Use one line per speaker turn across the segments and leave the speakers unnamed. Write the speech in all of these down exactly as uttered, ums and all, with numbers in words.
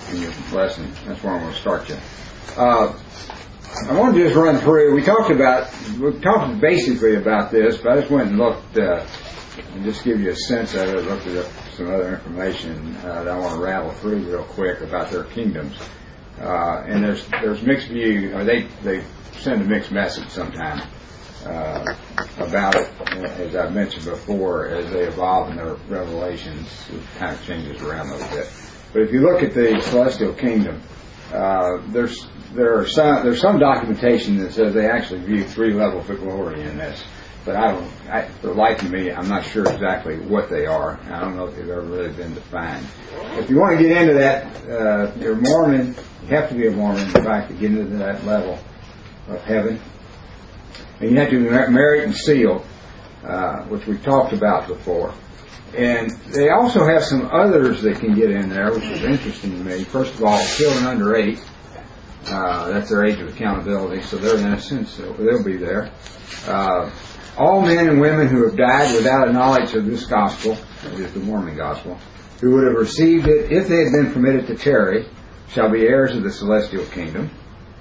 in your lesson. That's where I'm going to start you. Uh, I want to just run through. We talked about, we talked basically about this, but I just went and looked, uh, and just give you a sense of it. Looked at some other information uh, that I want to rattle through real quick about their kingdoms. Uh, and there's there's mixed view. Or they they send a mixed message sometimes uh, about it, as I mentioned before, as they evolve in their revelations. It kind of changes around a little bit. But if you look at the celestial kingdom, uh, there's there are some there's some documentation that says they actually view three levels of glory in this. But I don't, I, for the life of me, I'm not sure exactly what they are. I don't know if they've ever really been defined. If you want to get into that, uh, you're Mormon, you have to be a Mormon, in fact, to get into that level of heaven. And you have to be married and sealed, uh, which we've talked about before. And they also have some others that can get in there, which is interesting to me. First of all, children under eight. Uh, that's their age of accountability, so they're innocent, so they'll be there. Uh, all men and women who have died without a knowledge of this gospel, that is the Mormon gospel, who would have received it if they had been permitted to tarry, shall be heirs of the celestial kingdom.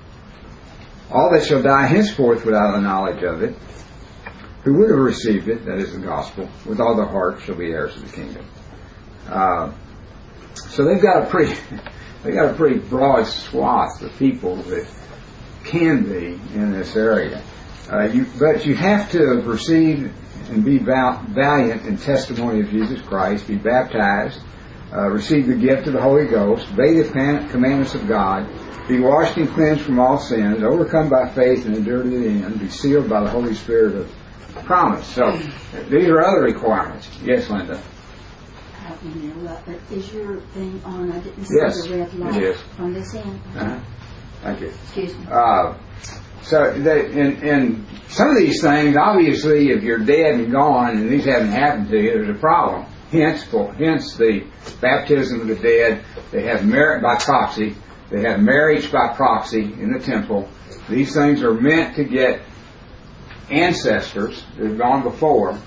All that shall die henceforth without a knowledge of it, who would have received it, that is the gospel, with all their heart shall be heirs of the kingdom. Uh, so they've got a pretty, they got a pretty broad swath of people that can be in this area. Uh, you, but you have to receive and be val- valiant in testimony of Jesus Christ, be baptized, uh, receive the gift of the Holy Ghost, obey the commandments of God, be washed and cleansed from all sins, overcome by faith and endure to the end, be sealed by the Holy Spirit of promise. So these are other requirements. Yes, Linda?
Uh, is your thing on? I didn't see
yes,
the red light
it is.
on this end.
Uh-huh. Thank you.
Excuse me.
Uh, So, they, in, in some of these things, obviously, if you're dead and gone and these haven't happened to you, there's a problem. Hence, for, hence the baptism of the dead. They have merit by proxy. They have marriage by proxy in the temple. These things are meant to get ancestors that have gone before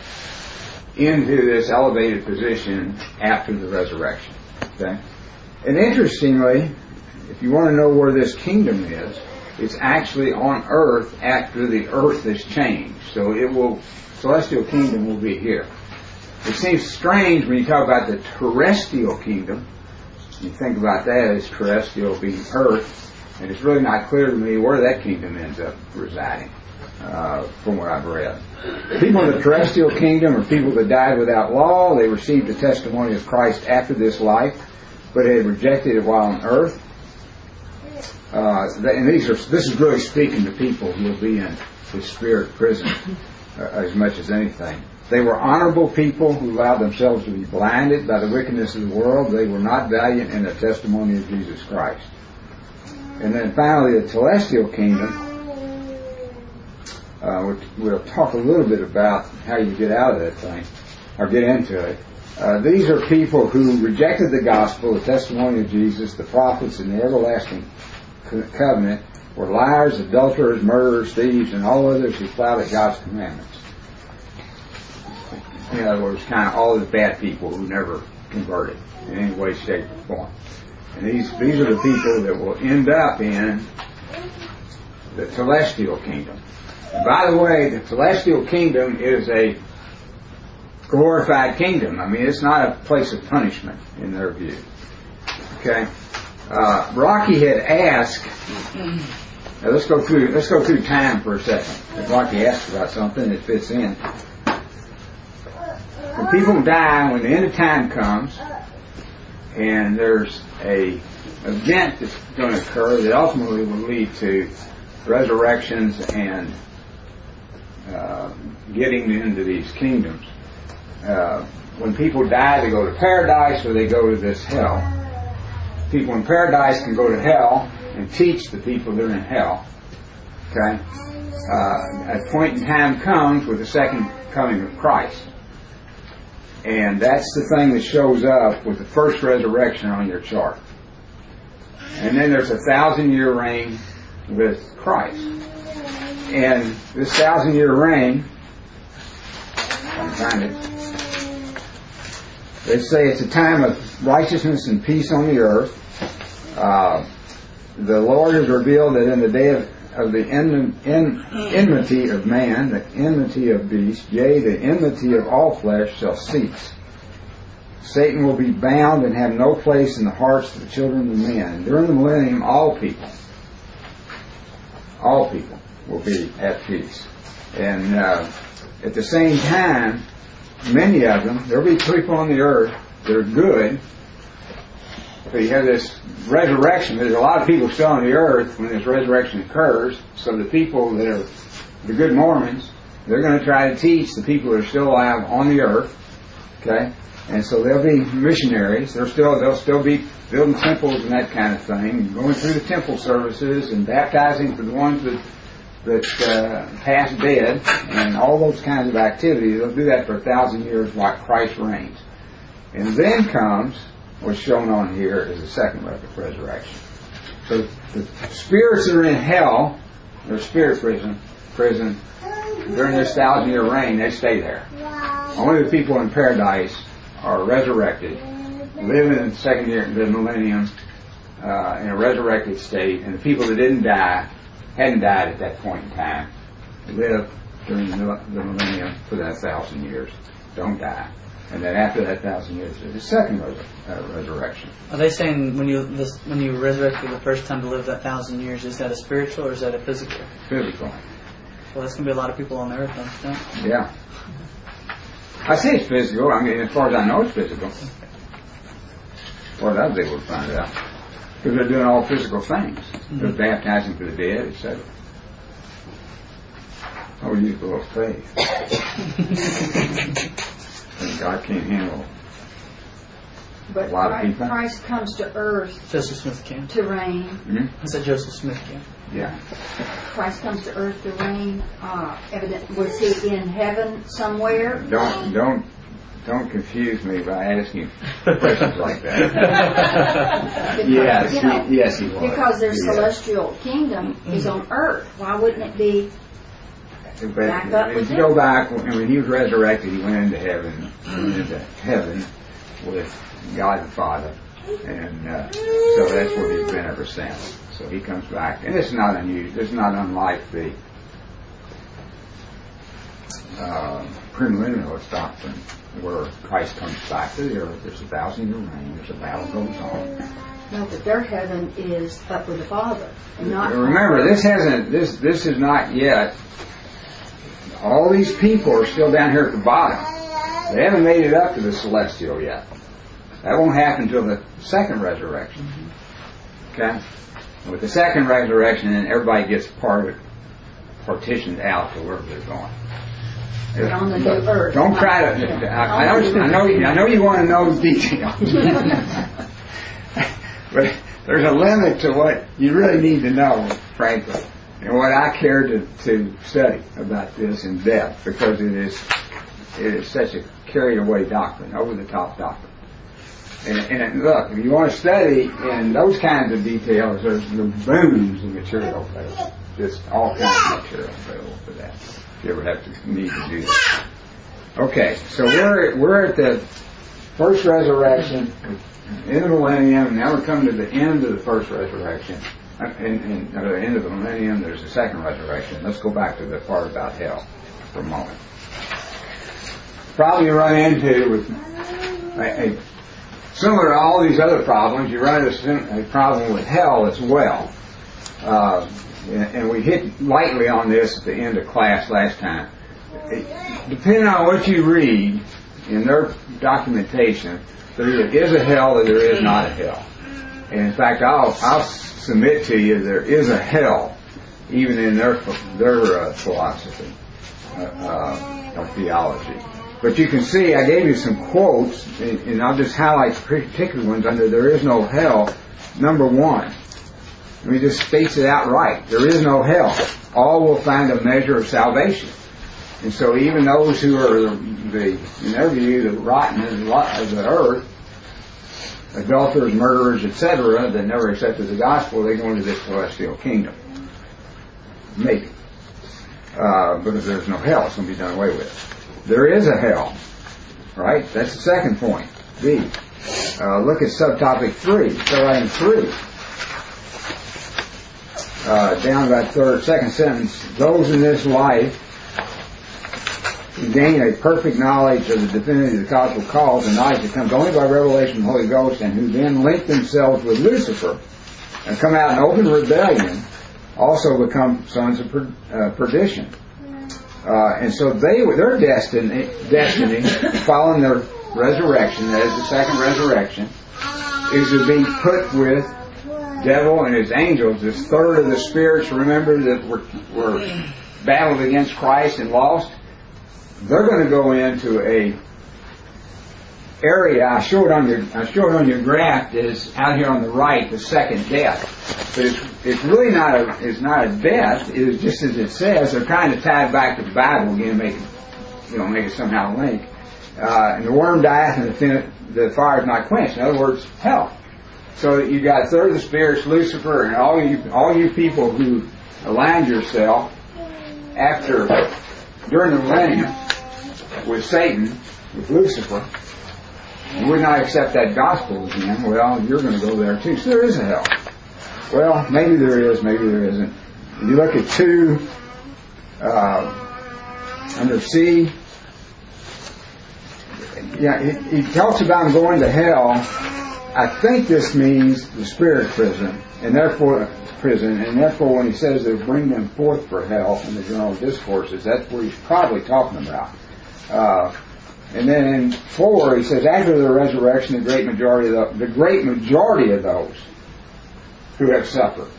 into this elevated position after the resurrection. Okay? And interestingly, if you want to know where this kingdom is, it's actually on earth after the earth is changed. So it will, celestial kingdom will be here. It seems strange when you talk about the terrestrial kingdom. You think about that as terrestrial being earth, and it's really not clear to me where that kingdom ends up residing, uh, from what I've read. People in the terrestrial kingdom are people that died without law. They received the testimony of Christ after this life, but had rejected it while on earth. Uh, and these are, this is really speaking to people who will be in the spirit prison uh, as much as anything. They were honorable people who allowed themselves to be blinded by the wickedness of the world. They were not valiant in the testimony of Jesus Christ. And then finally, the celestial kingdom. Uh, we'll talk a little bit about how you get out of that thing, or get into it. Uh, these are people who rejected the gospel, the testimony of Jesus, the prophets, and the everlasting covenant, were liars, adulterers, murderers, thieves, and all others who flouted God's commandments. In other words, kind of all the bad people who never converted in any way, shape, or form. And these these are the people that will end up in the celestial kingdom. And by the way, the celestial kingdom is a glorified kingdom. I mean, it's not a place of punishment in their view. Okay. Uh, Rocky had asked. Now let's go through. Let's go through time for a second. If Rocky asked about something that fits in. When people die, when the end of time comes, and there's a event that's going to occur that ultimately will lead to resurrections and uh, getting into these kingdoms. Uh, when people die, they go to paradise or they go to this hell. People in paradise can go to hell and teach the people that are in hell. Okay? Uh, a point in time comes with the second coming of Christ. And that's the thing that shows up with the first resurrection on your chart. And then there's a thousand year reign with Christ. And this thousand year reign, I'm trying to, they say it's a time of righteousness and peace on the earth. Uh, the Lord has revealed that in the day of, of the en, en, enmity of man, the enmity of beasts, yea, the enmity of all flesh shall cease. Satan will be bound and have no place in the hearts of the children of men. And during the millennium, all people, all people will be at peace. And uh, at the same time, many of them, there will be people on the earth that are good. So you have this resurrection. There's a lot of people still on the earth when this resurrection occurs. So the people that are the good Mormons, they're going to try to teach the people that are still alive on the earth. Okay, and so they'll be missionaries. They're still they'll still be building temples and that kind of thing, going through the temple services and baptizing for the ones that that uh, pass dead and all those kinds of activities. They'll do that for a thousand years while Christ reigns, and then comes. What's shown on here is the second resurrection. So the spirits that are in hell, their spirit prison, prison during this thousand year reign, they stay there. Only the people in paradise are resurrected, live in the second year, the millennium, uh, in a resurrected state, and the people that didn't die, hadn't died at that point in time, live during the, the millennium for that thousand years, don't die. And then after that thousand years, there's a second res- uh, resurrection.
Are they saying when you this, when you resurrect for the first time to live that thousand years, is that a spiritual or is that a physical?
Physical.
Well, that's going to be a lot of people on the earth, don't you think?
Yeah. I say it's physical. I mean, as far as I know, it's physical. As far as I was able to find out. Because they're doing all physical things. Mm-hmm. They're baptizing for the dead, et cetera. I would use a little faith. And God can't handle
but
a lot
Christ,
of people.
Christ comes to earth
Joseph Smith can.
to reign.
Mm-hmm.
I said Joseph Smith can.
Yeah.
Christ comes to earth to reign. Uh, evident, was he in heaven somewhere?
Don't don't don't confuse me by asking questions like that.
Because,
yes,
you know,
he, yes, he was.
Because their
Yes.
celestial kingdom mm-hmm. is on earth. Why wouldn't it be?
But
Back up
if
with
you
him.
go back, when, when he was resurrected, he went into heaven, went into heaven with God the Father, and uh, so that's where he's been ever since. So he comes back, and it's not unusual. It's not unlike the uh, premillennialist doctrine, where Christ comes back to the earth. There's a thousand-year reign. There's a battle goes on.
No, but their heaven is up with the Father, not.
Remember, this hasn't. This this is not yet. All these people are still down here at the bottom. They haven't made it up to the celestial yet. That won't happen until the second resurrection. Okay? With the second resurrection, then everybody gets part partitioned out to wherever they're going.
They're on the new earth.
Don't try to. I, I, know, I know. You, I know you want to know details, but there's a limit to what you really need to know, frankly. And what I care to, to study about this in depth, because it is it is such a carried away doctrine, over the top doctrine. And, and look, if you want to study in those kinds of details, there's the boons of material available, just all kinds of material available for that. If you ever have to need to do that. Okay, so we're we're at the first resurrection in the millennium. Now we're coming to the end of the first resurrection. And at the end of the millennium, there's a second resurrection. Let's go back to the part about hell for a moment. Problem you run into with a, a similar to all these other problems, you run into a problem with hell as well. Uh, and, and we hit lightly on this at the end of class last time. It, depending on what you read in their documentation, there either is a hell or there is not a hell. And in fact, I'll, I'll submit to you there is a hell, even in their their uh, philosophy uh, uh, of theology. But you can see, I gave you some quotes, and, and I'll just highlight particular ones under there is no hell. Number one, I mean, just states it outright. There is no hell. All will find a measure of salvation. And so even those who are, the, the in their view, the rotten of the earth, adulterers, murderers, et cetera, that never accepted the gospel, they go into this celestial kingdom. Maybe. Uh, because there's no hell, it's going to be done away with. There is a hell. Right? That's the second point. B. Uh, look at subtopic three, subheading three. Uh, down about third, second sentence. Those in this life who gain a perfect knowledge of the divinity of the cosmic cause, a knowledge that comes only by revelation of the Holy Ghost, and who then link themselves with Lucifer and come out in open rebellion, also become sons of per, uh, perdition. Uh, and so they, their destiny, destiny, following their resurrection, that is the second resurrection, is to be put with devil and his angels. This third of the spirits, remember, that were, were battled against Christ and lost. They're going to go into a area I showed on your I showed on your graph is out here on the right, the second death. But it's it's really not a it's not a death. It is just as it says. They're trying to tie it back to the Bible again, make it you know make it somehow link. Uh, and the worm dieth, and the fin- the fire is not quenched. In other words, hell. So you got a third of the spirits, Lucifer, and all you all you people who aligned yourself after during the millennium with Satan, with Lucifer, and would not accept that gospel again. Well, you're going to go there too. So there is a hell. Well, maybe there is, maybe there isn't. If you look at two uh, under C. Yeah, he, he talks about going to hell. I think this means the spirit prison, and therefore prison, and therefore when he says they bring them forth for hell in the general discourses, that's what he's probably talking about. Uh, and then in four, he says after the resurrection, the great majority of the, the great majority of those who have suffered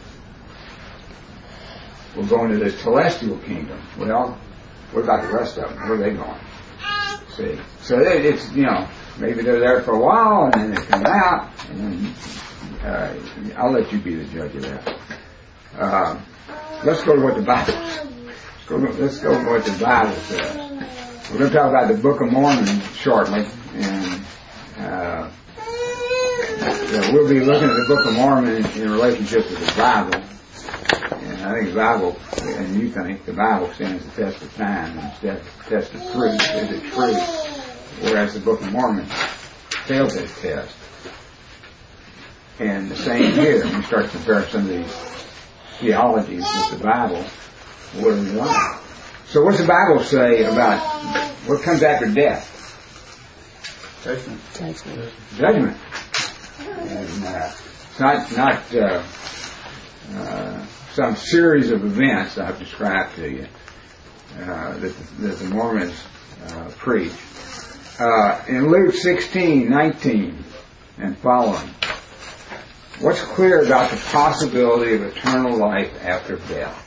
will go into this celestial kingdom. Well, what about the rest of them? Where are they going? See, so it's you know maybe they're there for a while and then they come out, and then uh, I'll let you be the judge of that. Uh, let's go to what the Bible says. Let's go, let's go to what the Bible says. We're going to talk about the Book of Mormon shortly, and uh, you know, we'll be looking at the Book of Mormon in, in relationship to the Bible. And I think the Bible, and you think the Bible stands the test of time and the test of truth. Is it true? Whereas the Book of Mormon fails that test. And the same here. When we start to compare some of these theologies with the Bible, what do we learn? So what does the Bible say about what comes after death?
Judgment.
Judgment.
Judgment. And uh, it's not, not uh, uh, some series of events I've described to you uh, that, that the Mormons uh, preach. Uh, in Luke sixteen, nineteen and following, what's clear about the possibility of eternal life after death?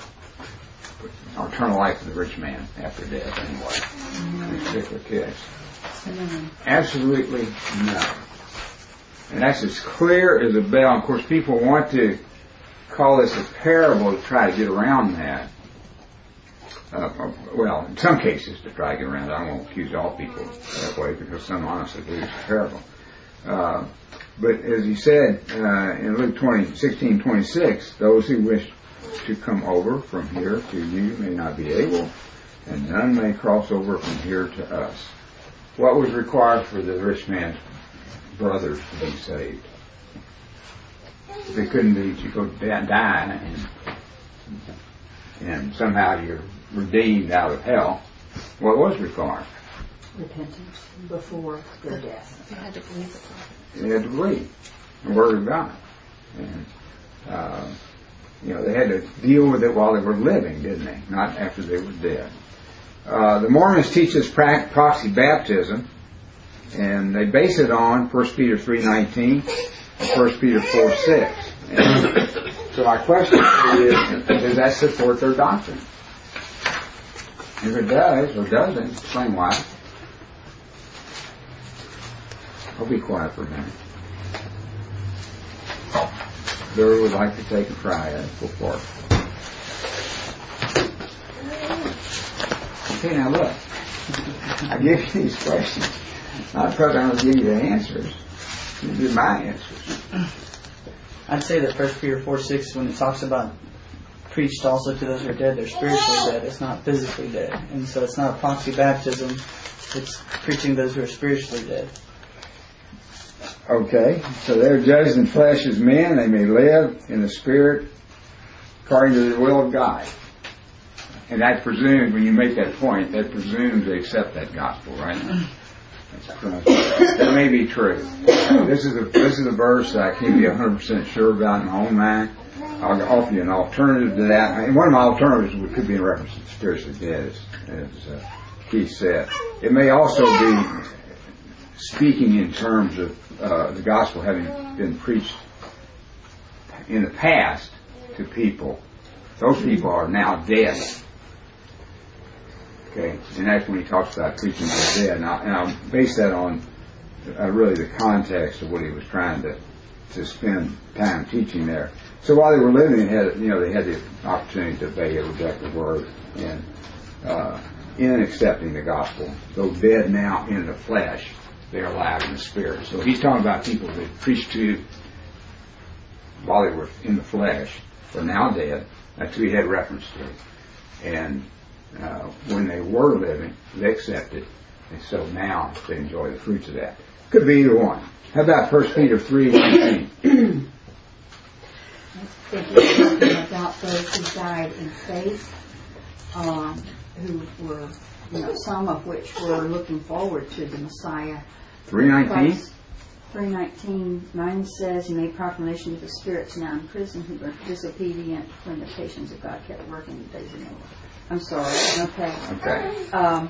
Or eternal life of the rich man after death, anyway. In this particular case.
Mm-hmm.
Absolutely no. And that's as clear as a bell. Of course, people want to call this a parable to try to get around that. Uh, well, in some cases to try to get around it. I won't accuse all people that way because some honestly believe it's a parable. Uh, but as he said uh, in Luke twenty, sixteen twenty-six, those who wish to come over from here to you may not be able, and none may cross over from here to us. What was required for the rich man's brothers to be saved? If they couldn't be, you go die and, and somehow you're redeemed out of hell. What was required?
Repentance before their death.
They had to believe it.
They had to believe the Word of God. And, uh, you know, they had to deal with it while they were living, didn't they? Not after they were dead. Uh, the Mormons teach us pra- proxy baptism, and they base it on First Peter three nineteen and First Peter four six. And so my question is, does that support their doctrine? If it does or doesn't, explain why. I'll be quiet for a minute. Whoever would like to take a try at it, go for it. Okay, now look. I give you these questions not because I'm going to give you the answers. These are my answers.
I'd say that First Peter four six, when it talks about preached also to those who are dead, they're spiritually dead. It's not physically dead. And so it's not a proxy baptism. It's preaching those who are spiritually dead.
Okay, so they're judged in flesh as men. They may live in the spirit according to the will of God. And that presumes, when you make that point, that presumes they accept that gospel, right? That's correct. That may be true. This is a this is a verse that I can't be one hundred percent sure about in my own mind. I'll offer you an alternative to that. And one of my alternatives could be in reference to the spiritually dead, as, as uh, Keith said. It may also be speaking in terms of uh, the gospel having been preached in the past to people. Those people are now dead. Okay, and that's when he talks about preaching to the dead. And I'll, and I'll base that on uh, really the context of what he was trying to to spend time teaching there. So while they were living, they had you know they had the opportunity to obey or reject the word, and uh, in accepting the gospel, though dead now in the flesh, they are alive in the spirit. So he's talking about people that preached to while they were in the flesh, but now dead. That's who he had reference to, and. Uh, when they were living, they accepted, and so now they enjoy the fruits of that. Could be either one. How about First Peter three nineteen?
If you're talking about those who died in faith, um, who were, you know, some of which were looking forward to the Messiah.
three nineteen?
three nineteen, nine says, He made proclamation to the spirits now in prison who were disobedient when the patience of God kept working in the days of Noah. I'm sorry. Okay.
Okay.
Um,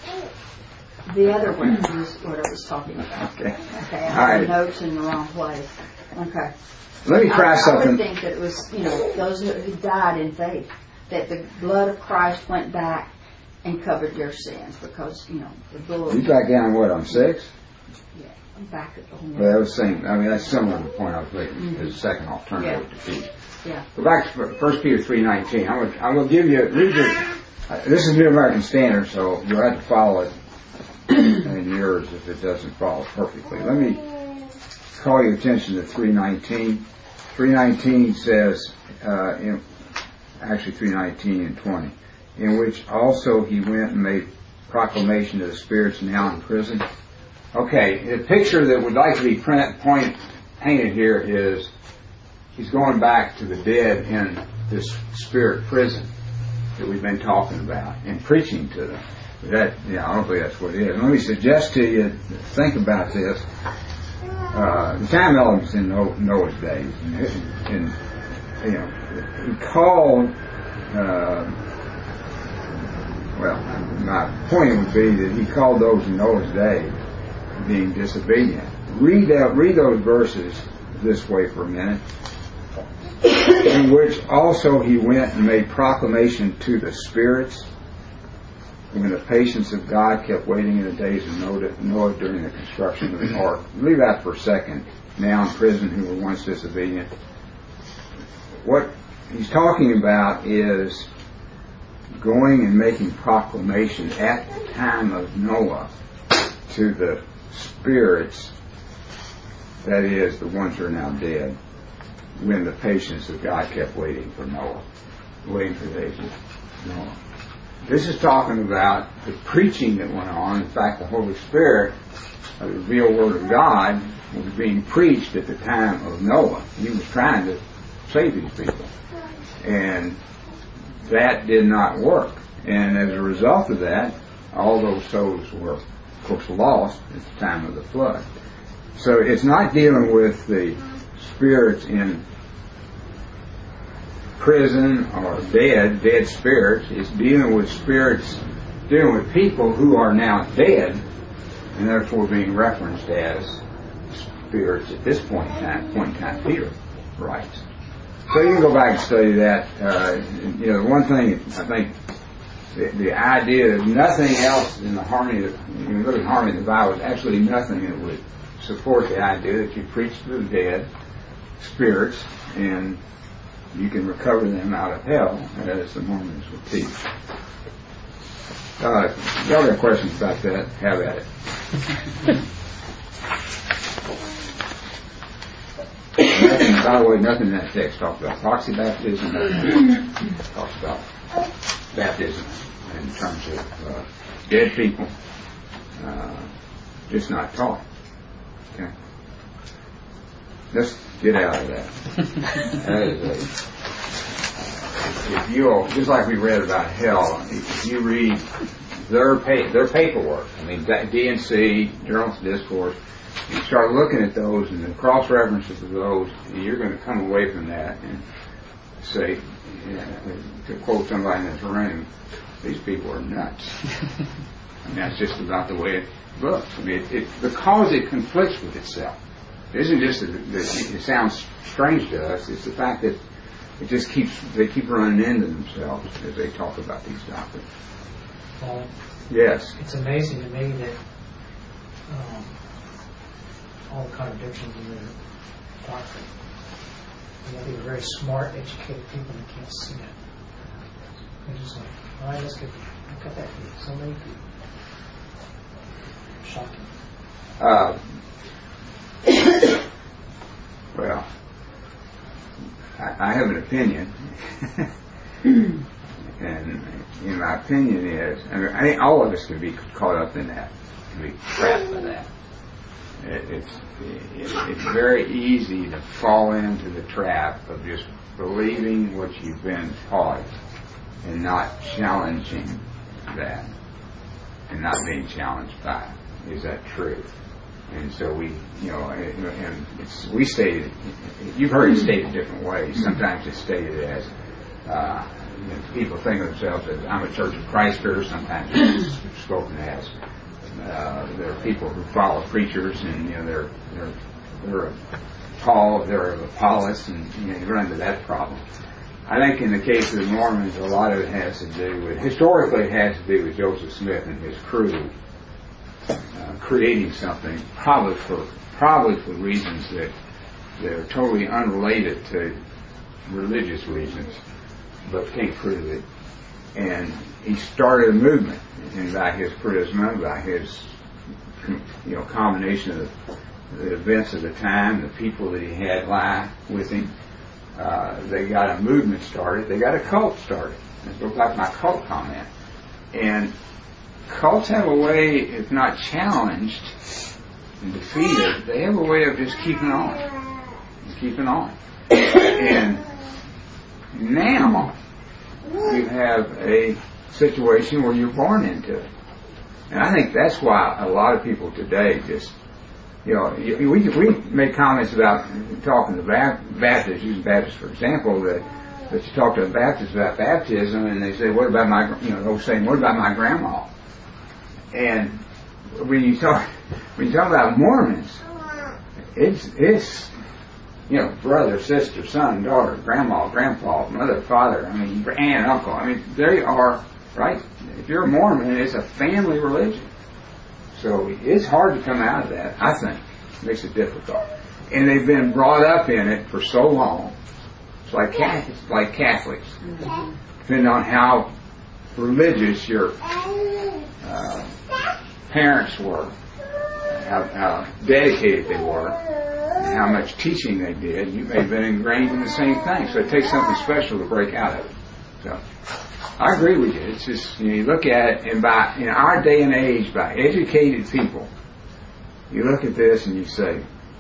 the other one is what I was talking about.
Okay.
Okay. I
All
have
right.
the notes in the wrong place. Okay.
Let me try
I,
something.
I would think that it was, you know, those who died in faith, that the blood of Christ went back and covered their sins because, you know, the blood.
You back down what, on six?
Yeah, back at the whole.
Well, that was the same. I mean, that's similar to the point I was making mm-hmm. as a second alternative
yeah.
to Pete.
Yeah.
Go back to First Peter three nineteen. I'm going I'm to give you, read your, uh, this is New American Standard, so you'll have to follow it in yours if it doesn't follow perfectly. Let me call your attention to three nineteen. three nineteen says, uh, in, actually three nineteen and twenty, in which also he went and made proclamation to the spirits now in prison. Okay, the picture that would like to be print, point, painted here is he's going back to the dead in this spirit prison that we've been talking about and preaching to them. That, yeah, I don't believe that's what it is. Let me suggest to you, think about this. Uh, the time elements in Noah's days, and, and you know, he called. Uh, well, my point would be that he called those in Noah's day being disobedient. Read out, read those verses this way for a minute. In which also he went and made proclamation to the spirits when the patience of God kept waiting in the days of Noah during the construction of the ark. Leave that for a second. Now in prison, who were once disobedient. What he's talking about is going and making proclamation at the time of Noah to the spirits, that is, the ones who are now dead, when the patience of God kept waiting for Noah, waiting for the days of Noah. This is talking about the preaching that went on. In fact, the Holy Spirit, the revealed Word of God, was being preached at the time of Noah. He was trying to save these people. And that did not work. And as a result of that, all those souls were, of course, lost at the time of the flood. So it's not dealing with the spirits in prison or dead, dead spirits. It's dealing with spirits, dealing with people who are now dead and therefore being referenced as spirits at this point in time, point in time Peter writes. So you can go back and study that. Uh, you know, one thing I think the, the idea that nothing else in the harmony, of, you can look at the harmony of the Bible, is absolutely nothing that would support the idea that you preach to the dead spirits and you can recover them out of hell, as the Mormons would teach. Uh, if y'all got questions about that, have at it. Nothing, by the way, nothing in that text talks about proxy baptism. Nothing talks about baptism in terms of uh, dead people. Uh, just not taught. Okay. let's get out of that. That is a, if you'll, just like we read about hell, if you read their pay, their paperwork, I mean D and C, Journals of Discourse, you start looking at those and the cross references of those, you're going to come away from that and say, you know, to quote somebody in this room, these people are nuts. I mean, that's just about the way it looks. I mean, it, it, because it conflicts with itself. It isn't just that it, it sounds strange to us. It's the fact that it just keeps they keep running into themselves as they talk about these doctrines.
Well,
yes.
It's amazing to me that um, all the contradictions in their doctrine. You know, they're very smart, educated people that can't see it. They're just like, all right, let's get look at that. So many people. Shocking.
Uh, well, I, I have an opinion, and you know, my opinion is, I mean, I think all of us can be caught up in that, can be trapped in that. It, it's it, it's very easy to fall into the trap of just believing what you've been taught and not challenging that, and not being challenged by it. Is that true? And so we, you know, and it's, we stated, you've heard it stated different ways. Sometimes it's stated as, uh, you know, people think of themselves as, I'm a Church of Christers. Sometimes it's spoken as, uh, there are people who follow preachers, and, you know, they're, they're, they're Paul, they're of Apollos, and, you know, you run into that problem. I think in the case of the Mormons, a lot of it has to do with, historically it has to do with Joseph Smith and his crew Uh, creating something, probably for probably for reasons that they're totally unrelated to religious reasons, but can't prove it. And he started a movement, and by his charisma, by his you know combination of the, the events of the time, the people that he had lie with him, uh, they got a movement started. They got a cult started. It looked like my cult comment, and cults have a way, if not challenged and defeated, they have a way of just keeping on. Just keeping on. And now you have a situation where you're born into it. And I think that's why a lot of people today just, you know, we, we make comments about talking to Baptists, using Baptists for example, that that you talk to a Baptist about baptism and they say, what about my, you know, they'll say, what about my grandma? And when you talk, when you talk about Mormons, it's it's you know brother, sister, son, daughter, grandma, grandpa, mother, father. I mean, aunt, uncle. I mean, they are right. If you're a Mormon, it's a family religion. So it's hard to come out of that. I think it makes it difficult, and they've been brought up in it for so long. It's like Catholics, like Catholics, depending on how religious your uh, parents were, how, how dedicated they were, and how much teaching they did, you may have been ingrained in the same thing. So it takes something special to break out of it. So I agree with you. It's just, you know, you look at it, and by in our day and age, by educated people, you look at this and you say,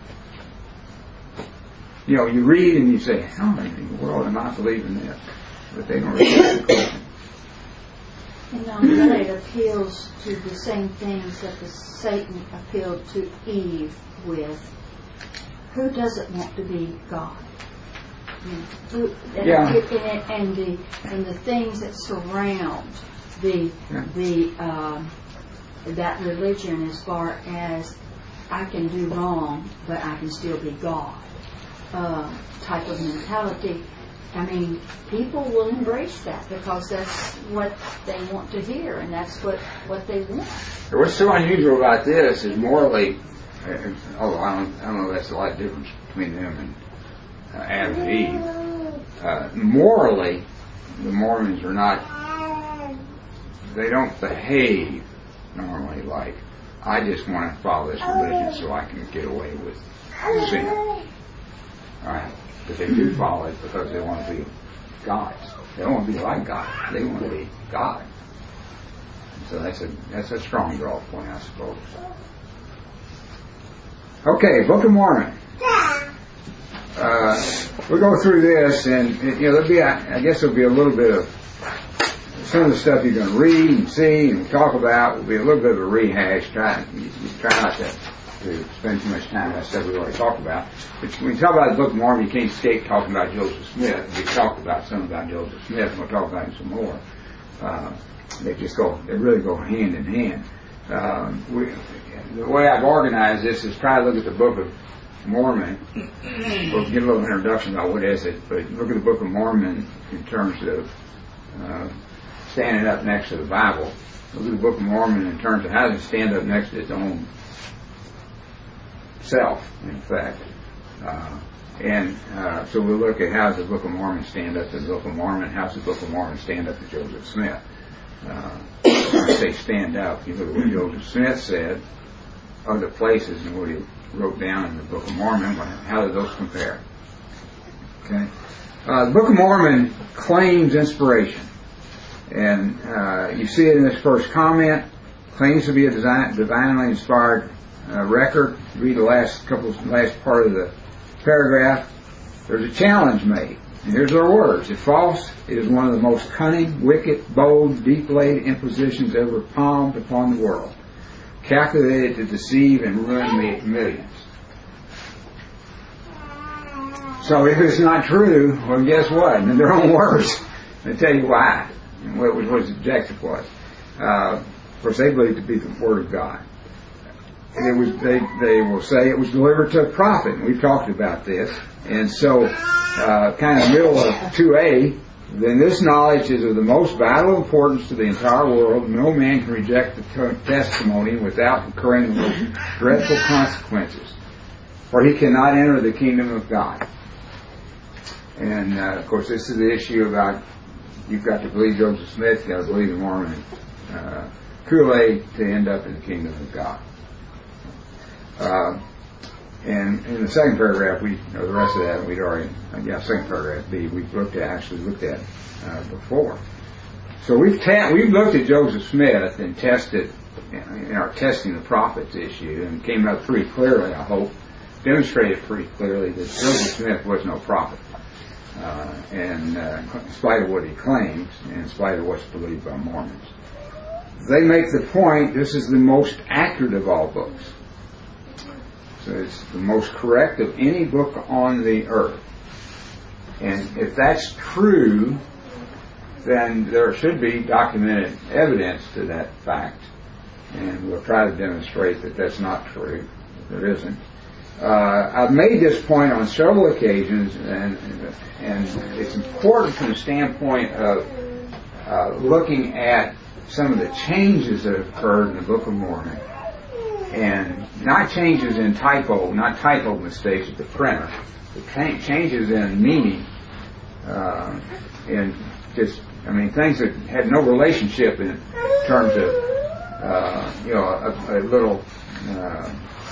you know, you read and you say, how in the world am I believing this? But they don't really ask the question.
And on that it appeals to the same things that the Satan appealed to Eve with. Who doesn't want to be God? I mean, who, and,
yeah.
and, and the and the things that surround the
yeah.
the um, that religion, as far as I can do wrong, but I can still be God uh, type of mentality. I mean, people will embrace that because that's what they want to hear, and that's what, what they want.
What's so unusual about this is morally, uh, oh, I don't, I don't know if that's a lot of difference between them and uh, Adam and Eve. Uh, morally, the Mormons are not, they don't behave normally like, I just want to follow this religion so I can get away with sin. All right? But they do follow it because they want to be gods. They don't want to be like God. They want to be God. So that's a that's a strong draw point, I suppose. Okay, Book of Mormon. uh, we'll go through this, and you know, there'll be, a, I guess, there'll be a little bit of some of the stuff you're going to read and see and talk about will be a little bit of a rehash. Try, you, you try not to, to spend too much time on that stuff we already talked about. But when you talk about the Book of Mormon, you can't escape talking about Joseph Smith. We talked about some about Joseph Smith, and we'll talk about him some more. Uh, they just go, they really go hand in hand. Um, we, the way I've organized this is try to look at the Book of Mormon. We'll get a little introduction about what is it, but look at the Book of Mormon in terms of uh, standing up next to the Bible. Look at the Book of Mormon in terms of how does it stand up next to its own self, in fact. Uh, and uh, so we'll look at how does the Book of Mormon stand up to the Book of Mormon, how does the Book of Mormon stand up to Joseph Smith. Uh, when I say stand up, you look at what Joseph Smith said, other places, and what he wrote down in the Book of Mormon, how do those compare? Okay. Uh, the Book of Mormon claims inspiration. And uh, you see it in this first comment, claims to be a design, divinely inspired uh, record. Read the last couple, last part of the paragraph. There's a challenge made. And here's their words. If false, it is one of the most cunning, wicked, bold, deep-laid impositions ever palmed upon the world, calculated to deceive and ruin millions. So if it's not true, well, guess what? In their own words, they tell you why. And what, what his objective was. Uh, of course, they believe it to be the Word of God. It was, they, they will say it was delivered to a prophet, and we've talked about this. And so, uh, kind of middle of two A, then this knowledge is of the most vital importance to the entire world. No man can reject the t- testimony without incurring the most dreadful consequences, for he cannot enter the kingdom of God. And, uh, of course, this is the issue about you've got to believe Joseph Smith, you've got to believe the Mormon uh, Kool-Aid to end up in the kingdom of God. Uh, and in the second paragraph, we, or the rest of that, we'd already, uh, yeah, second paragraph B, we've looked at, actually looked at uh, before. So we've ta- we've looked at Joseph Smith and tested, in our testing the prophets issue, and came up pretty clearly, I hope, demonstrated pretty clearly that Joseph Smith was no prophet. Uh, and uh, in spite of what he claims, and in spite of what's believed by Mormons. They make the point this is the most accurate of all books. So it's the most correct of any book on the earth. And if that's true, then there should be documented evidence to that fact. And we'll try to demonstrate that that's not true. There isn't. Uh, I've made this point on several occasions, and, and it's important from the standpoint of uh, looking at some of the changes that have occurred in the Book of Mormon. And not changes in typo, not typo mistakes at the printer, but cha- changes in meaning, uh, in just, I mean, things that had no relationship in terms of, uh, you know, a, a little, uh,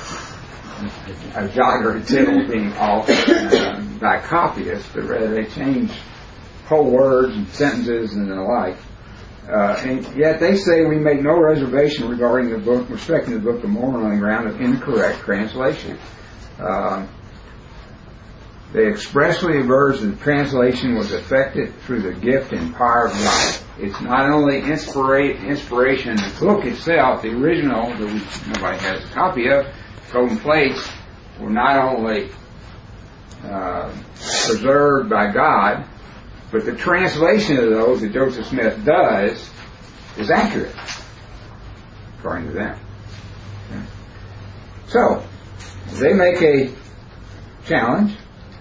a jot or a tittle being off uh, by copyists, but rather they change whole words and sentences and the like. Uh, and yet they say we make no reservation regarding the book, respecting the Book of Mormon on the ground of incorrect translation. Uh, they expressly aver that the translation was effected through the gift and power of God. It's not only inspira- inspiration in the book itself, the original that we, nobody has a copy of, golden plates, were not only uh, preserved by God, but the translation of those that Joseph Smith does is accurate, according to them. Okay. So, they make a challenge.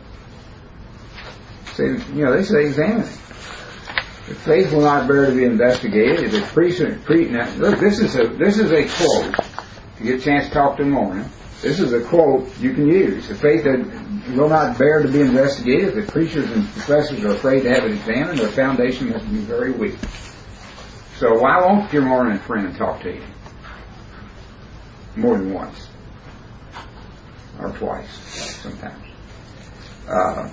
Say, you know, they say examine it. If faith will not bear to be investigated, if a priest, pre, now, look, this is a this is a quote. If you get a chance to talk to them morning, this is a quote you can use. If faith will not bear to be investigated, if the preachers and professors are afraid to have it examined, their foundation must be very weak. So why won't your Mormon friend talk to you? More than once. Or twice, sometimes. Uh,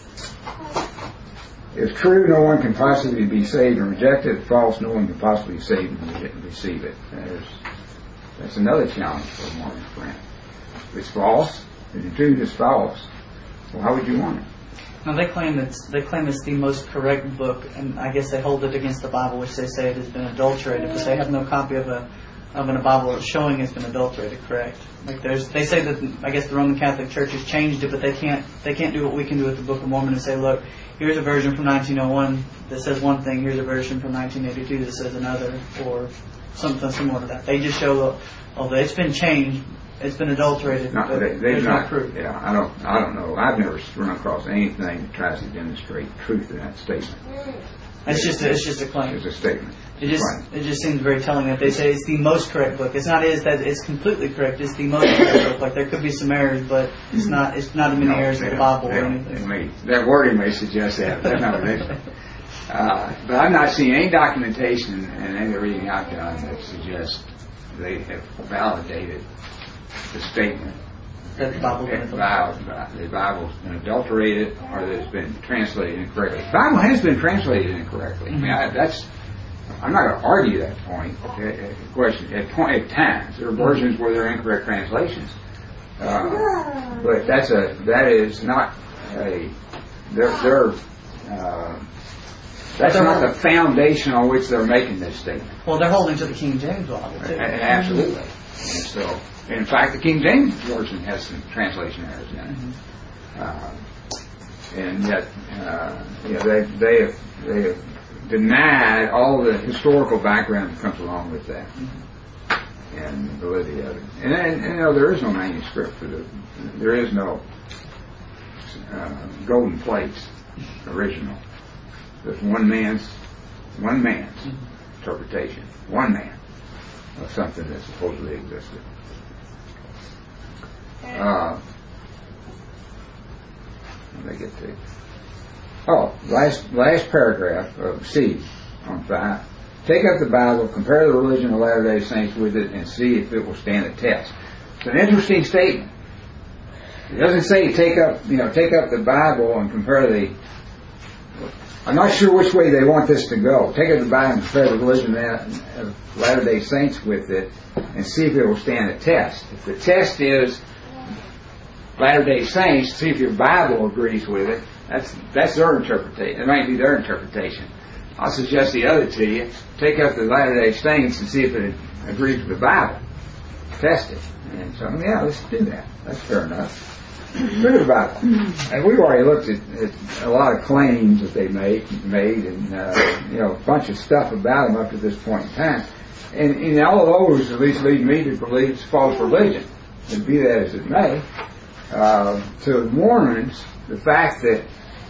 if true, no one can possibly be saved and rejected. If false, no one can possibly be saved and receive it. There's, that's another challenge for a Mormon friend. If it's false, if the truth is false, Why would you want it?
Now they claim it's they claim it's the most correct book, and I guess they hold it against the Bible, which they say it has been adulterated, but they have no copy of a of a Bible showing it's been adulterated. Correct? Like there's, they say that I guess the Roman Catholic Church has changed it, but they can't they can't do what we can do with the Book of Mormon and say, look, here's a version from nineteen oh one that says one thing, here's a version from nineteen eighty-two that says another, or something similar to that. They just show, although it's been changed, it's been adulterated,
No,
but
they, they've
there's
not.
no proof.
Yeah, I don't. I don't know. I've never run across anything that tries to demonstrate truth in that statement.
It's just a, it's just a claim.
It's a statement.
It just
Right.
it just seems very telling that they say it's the most correct book. It's not is that it's completely correct. It's the most correct book. Like there could be some errors, but it's not it's not as many
No,
errors
they
in the
don't-
Bible
they
or
don't-
anything.
it may- that wording may suggest that. But that's not what it is. Uh, but I've not seen any documentation in any reading I've done that suggests they have validated the statement
That the Bible's been
that
adulterated.
the Bible's been adulterated or that it's been translated incorrectly. The Bible has been translated incorrectly. I mean, I, that's I'm not going to argue that point. The question at, point, at times there are versions where there are incorrect translations, uh, but that's a that is not a they're, they're uh, that's not the foundation on which they're making this statement.
Well, they're holding to the King James Bible too.
A- Absolutely. And so, in fact, the King James version has some translation errors in it, uh, and yet, uh, you know, they they have, they have denied all the historical background that comes along with that, and the validity of it. And, and, and you know, there is no manuscript for the, there is no uh, golden plates original. There's one man's one man's interpretation, one man of something that supposedly existed. Uh, let me get to oh last last paragraph of C on five. Take up the Bible, compare the religion of Latter-day Saints with it, and see if it will stand a test. It's an interesting statement. It doesn't say take up you know take up the Bible and compare the. I'm not sure which way they want this to go. Take up the Bible and compare the religion of Latter-day Saints with it and see if it will stand a test. If the test is Latter-day Saints, see if your Bible agrees with it, that's that's their interpretation. It might be their interpretation. I'll suggest the other to you. Take up the Latter-day Saints and see if it agrees with the Bible. Test it. And so, yeah, let's do that. That's fair enough. Look at about it. And we've already looked at, at a lot of claims that they made, made and, uh, you know, a bunch of stuff about them up to this point in time. And, and all of those at least lead me to believe it's false religion. And be that as it may. Uh, to the Mormons, the fact that,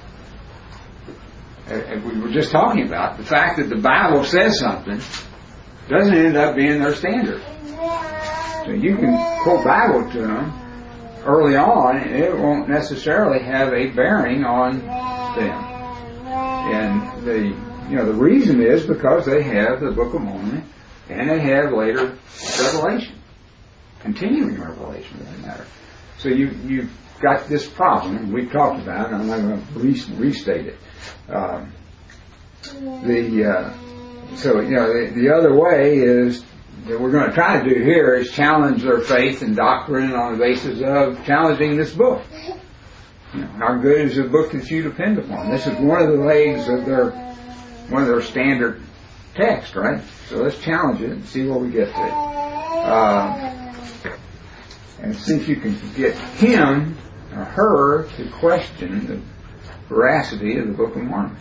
as we were just talking about, the fact that the Bible says something doesn't end up being their standard. So you can quote Bible to them early on, and it won't necessarily have a bearing on them. And the you know the reason is because they have the Book of Mormon, and they have later Revelation, continuing Revelation, for that matter. So you you've got this problem, and we've talked about it. I'm not going to re- restate it. Um, the uh, so you know the, the other way is that we're going to try to do here is challenge their faith and doctrine on the basis of challenging this book. You know, how good is the book that you depend upon? This is one of the legs of their one of their standard text, right? So let's challenge it and see where we get to. Uh, and see if you can get him or her to question the veracity of the Book of Mormon,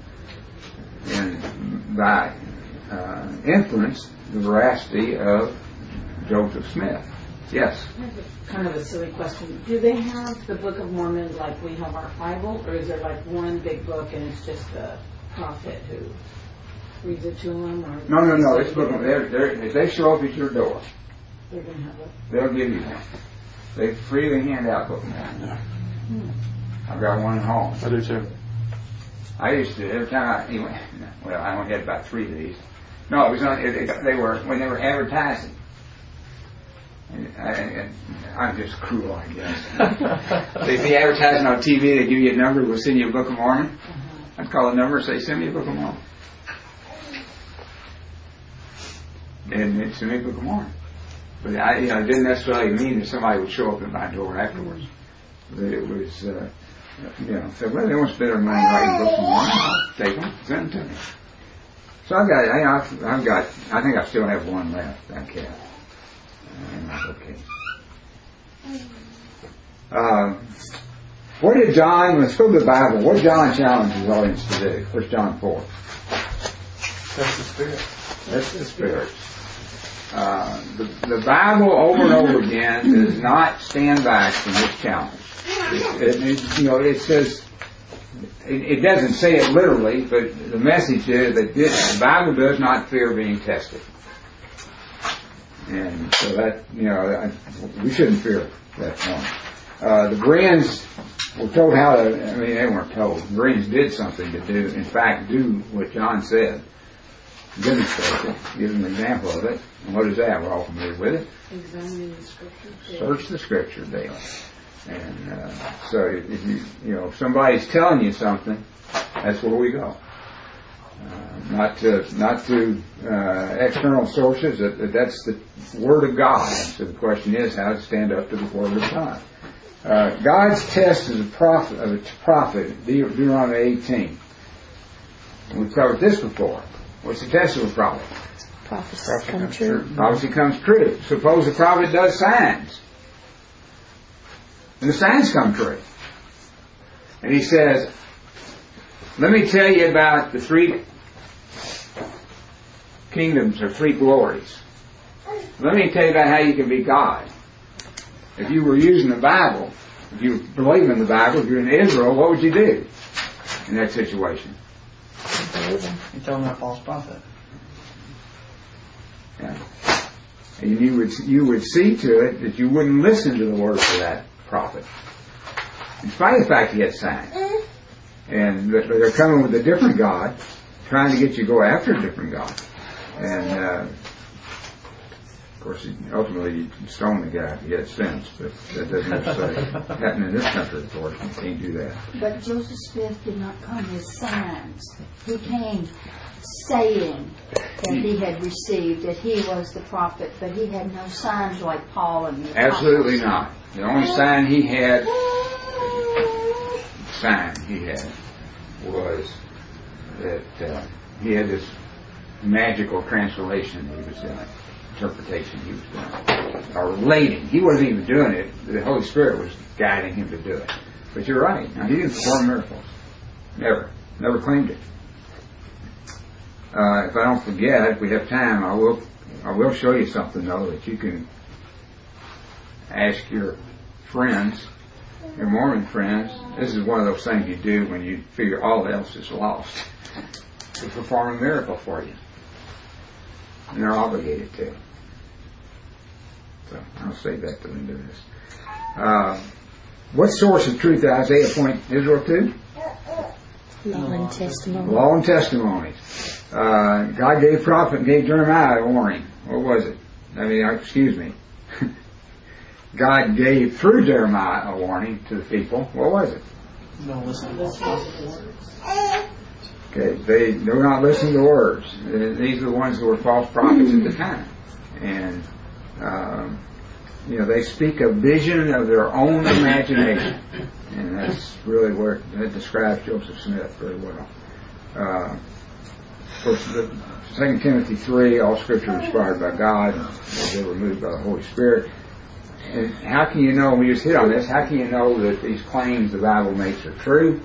and by uh, inference, the veracity of Joseph Smith. Yes?
Kind of a silly question. Do they have the Book of Mormon like we have our Bible, or is there like one big book and it's just the prophet who reads it to them? Or
No, no, no. This book, they're, they're, if they show up at your door,
they're going to have it.
they'll give you one. They freely hand out Book of Mormon.
Hmm.
I've got one at home.
I do too.
I used to every time I anyway. Well, I only had about three of these. No, it was on. It, it, they were when they were advertising. And, I, and I'm just cruel, I guess. They'd be advertising on T V. They give you a number. We'll send you a Book of Mormon. Uh-huh. I'd call the number and say, "Send me a Book of Mormon." And they'd send me a Book of Mormon. But I, you know, it didn't necessarily mean that somebody would show up at my door afterwards. But it was. Uh, you know, said, well, they want to spend their money writing books and I'll take them, send them to me. So I've got, I, I've, I've got, I think I still have one left, that cat. And that's okay. Uh, what did John, let's go to the Bible, what did John challenge his audience to do? First John four.
That's the Spirit.
That's the Spirit. Uh, the, the Bible over and over again does not stand back from this challenge. It, it, it, you know, it says, it, it doesn't say it literally, but the message is that this, the Bible does not fear being tested. And so that, you know, I, we shouldn't fear that point. Uh, the Bereans were told how to, I mean, they weren't told. The Bereans did something to do, in fact, do what John said. Demonstrate it, give an example of it. And what is that? We're all familiar with it.
Examine the scripture.
Search the scripture daily. And uh, so if you, you know, if somebody's telling you something, that's where we go. Uh, not to, not to uh, external sources. That, that's the Word of God. So the question is how to stand up to the Word of God. Uh, God's test as a prophet, of a prophet, Deuteronomy eighteen. We've covered this before. What's the test of a prophet?
Prophecy come true.
Prophecy comes true. Suppose the prophet does signs. And the signs come true. And he says, let me tell you about the three kingdoms or three glories. Let me tell you about how you can be God. If you were using the Bible, if you believe in the Bible, if you're in Israel, what would you do in that situation?
You tell them a false prophet.
Yeah. And you would you would see to it that you wouldn't listen to the words of that prophet, in spite of the fact he had signs. And they're coming with a different God, trying to get you to go after a different God. And uh, of course, ultimately, you stone the guy if he had sense, but that doesn't necessarily happen in this country, of course. You can't do that.
But Joseph Smith did not come with signs. He came saying that he had received, that he was the prophet, but he had no signs like Paul and the
Absolutely
apostles.
not. The only sign he had, sign he had, was that uh, he had this magical translation he was doing, interpretation he was doing, or relating. He wasn't even doing it. The Holy Spirit was guiding him to do it. But you're right. Now, he didn't perform miracles. Never. Never claimed it. Uh, if I don't forget, if we have time, I will I will show you something, though, that you can ask your friends, your Mormon friends. This is one of those things you do when you figure all else is lost, to perform a miracle for you. And they're obligated to. So I'll save that till we do this. Uh, what source of truth did Isaiah point Israel to?
Law and testimony.
Law and testimonies. Uh, God gave prophet and gave Jeremiah a warning. What was it? I mean, excuse me. God gave through Jeremiah a warning to the people. What was it?
No, listen to false prophets.
Okay, they do not listen to words. These are the ones who were false prophets at the time. And, um, you know, they speak a vision of their own imagination. And that's really where that describes Joseph Smith very well. Uh, of course, the Second Timothy three, all Scripture is inspired by God, and they were moved by the Holy Spirit. And how can you know, we just hit on this, how can you know that these claims the Bible makes are true?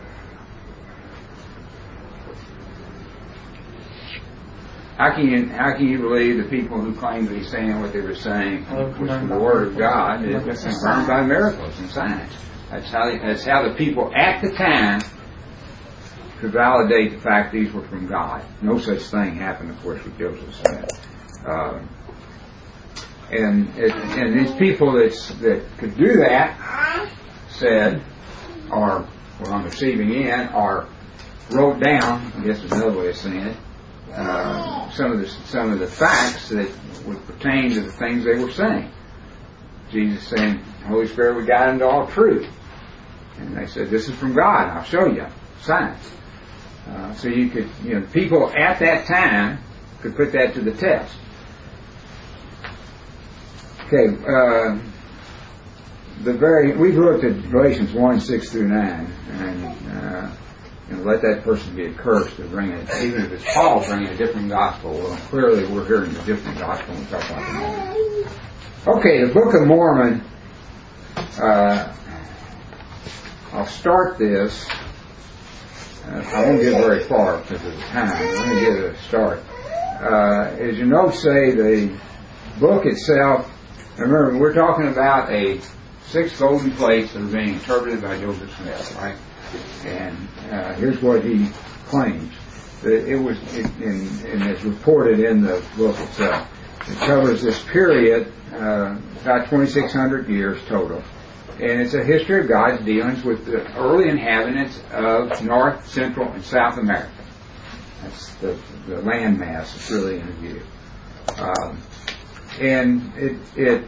How can you how can you believe the people who claim to be saying what they were saying was from the Word of God? It's confirmed by miracles and signs. That's how they, that's how the people at the time could validate the fact these were from God. No such thing happened, of course, with Joseph Smith. Uh, and it, and these people that's, that could do that said, or were on the receiving end, or wrote down, I guess is another way of saying it, uh, some of the some of the facts that would pertain to the things they were saying. Jesus saying, the Holy Spirit would guide into all truth. And they said, this is from God. I'll show you. Signs. Uh, so you could, you know, people at that time could put that to the test. Okay, uh, the very, we've looked at Galatians one, six through nine, and, uh, you know, let that person be accursed to bring it, even if it's Paul bringing a different gospel. Well, clearly we're hearing a different gospel when we talk about the Mormon. Okay, the Book of Mormon, uh, I'll start this. Uh, I won't get very far because of the time. Let me get a start. Uh, as your notes say, the book itself, remember, we're talking about a six golden plates that are being interpreted by Joseph Smith, right? And uh, here's what he claims. That it was, it, in, and it's reported in the book itself. It covers this period, uh, about twenty-six hundred years total. And it's a history of God's dealings with the early inhabitants of North, Central, and South America. That's the, the land mass that's really in view. Um, and it, it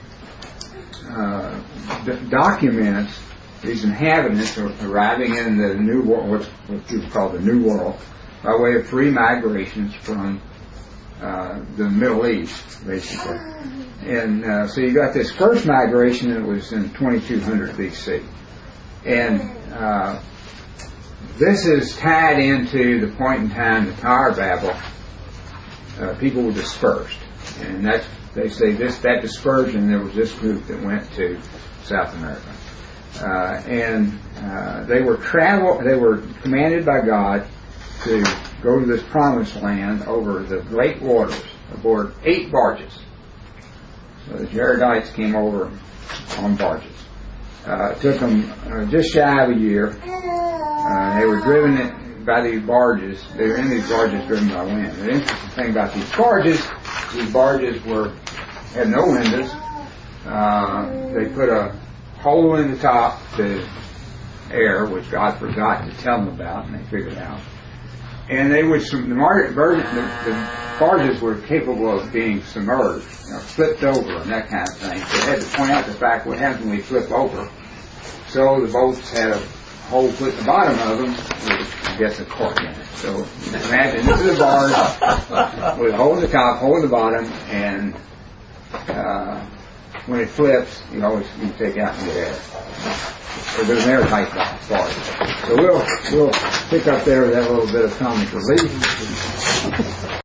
uh, d- documents these inhabitants arriving in the new world, what's what people call the New World, by way of three migrations from uh, the Middle East, basically. And uh, so you got this first migration that was in twenty-two hundred B C. And uh, this is tied into the point in time the Tower of Babel, uh, people were dispersed. And that's, they say this, that dispersion, there was this group that went to South America. Uh, and uh, they were travel, they were commanded by God to go to this promised land over the great waters aboard eight barges. So the Jaredites came over on barges. Uh, it took them uh, just shy of a year. Uh, they were driven by these barges. They were in these barges driven by wind. The interesting thing about these barges, these barges were had no windows. Uh, they put a hole in the top to air, which God forgot to tell them about, and they figured it out. And they would, the, mar- the, the barges were capable of being submerged, you know, flipped over, and that kind of thing. So they had to point out the fact what happens when we flip over. So the boats had a hole put at the bottom of them with, I guess, a cork in it. So imagine this is a barge with a hole in the top, hole in the bottom, and uh, when it flips, you always you take out the air. So there's an airtight barge. So we'll we'll pick up there with that little bit of comic relief.